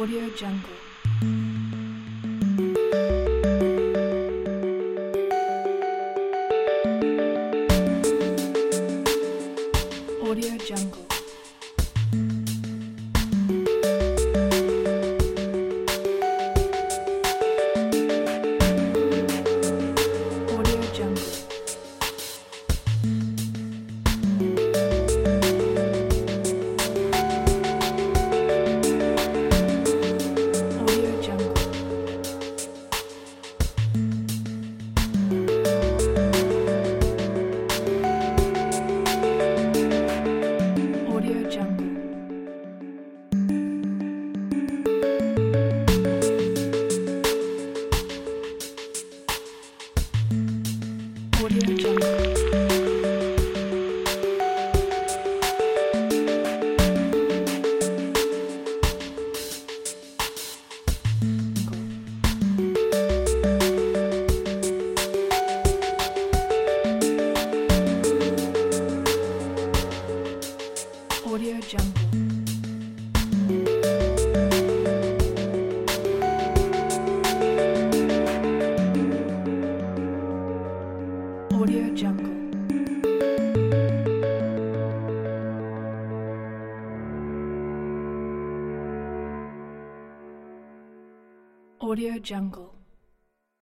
Audio Jungle. Audio Jungle. Audio Jungle. Audio Jungle. Audio Jungle. Audio Jungle. Audio Jungle. Audio Jungle. Audio Jungle.